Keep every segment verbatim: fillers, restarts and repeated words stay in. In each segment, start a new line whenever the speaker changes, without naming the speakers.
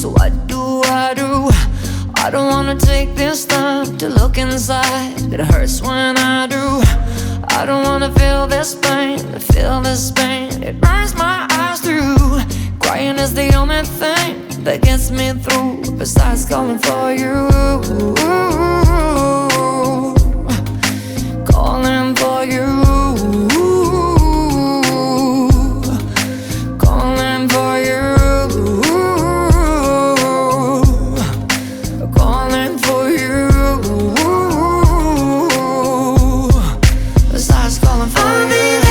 So what do I do? I don't wanna take this time to look inside. It hurts when I do. I don't wanna feel this pain, to feel this pain. It burns my eyes through. Crying is the only thing that gets me through. Besides calling for you, calling for you, calling for you, calling for you. Besides calling for you.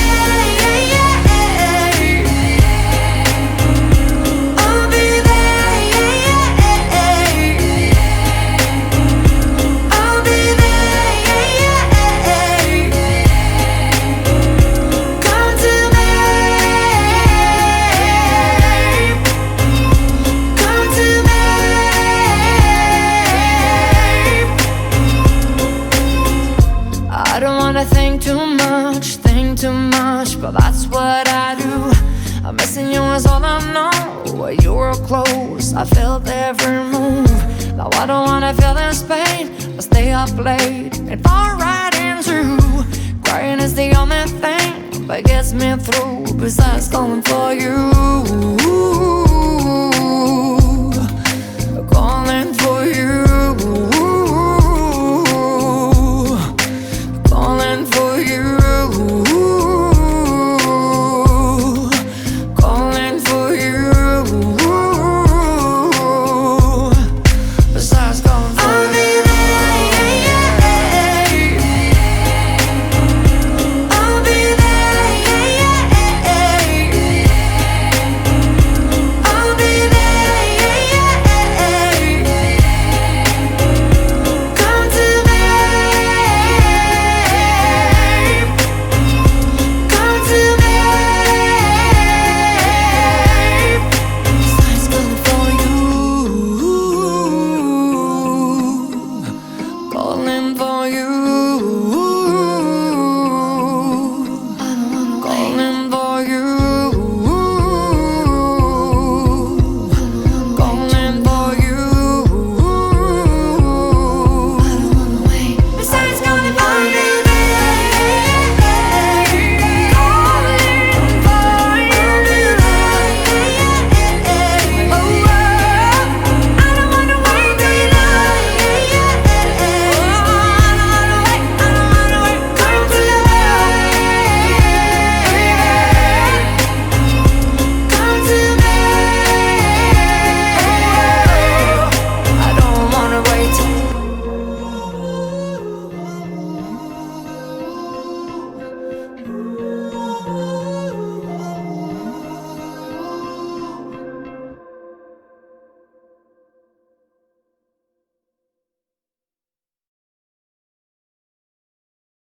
I don't wanna think too much, think too much, but that's what I do. I'm missing you is all I know. When you were close, I felt every move. Now I don't wanna feel this pain, but stay up late and fall right into. Crying is the only thing that gets me through. Besides calling for you.